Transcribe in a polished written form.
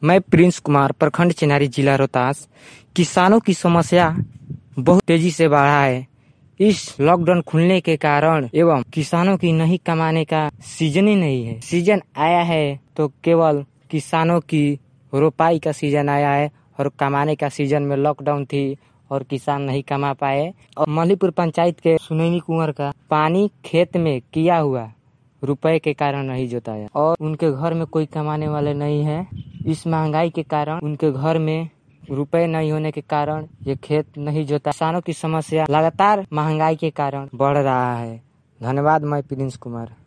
मैं प्रिंस कुमार, प्रखंड चिन्हारी, जिला रोहतास। किसानों की समस्या बहुत तेजी से बढ़ा है। इस लॉकडाउन खुलने के कारण एवं किसानों की नहीं कमाने का सीजन ही नहीं है। सीजन आया है तो केवल किसानों की रोपाई का सीजन आया है और कमाने का सीजन में लॉकडाउन थी और किसान नहीं कमा पाए। और मलीपुर पंचायत के सुनैनी कुंवर का पानी खेत में किया हुआ रुपए के कारण नहीं जोताया और उनके घर में कोई कमाने वाले नहीं है। इस महंगाई के कारण उनके घर में रुपए नहीं होने के कारण ये खेत नहीं जोता। किसानों की समस्या लगातार महंगाई के कारण बढ़ रहा है। धन्यवाद। मैं प्रिंस कुमार।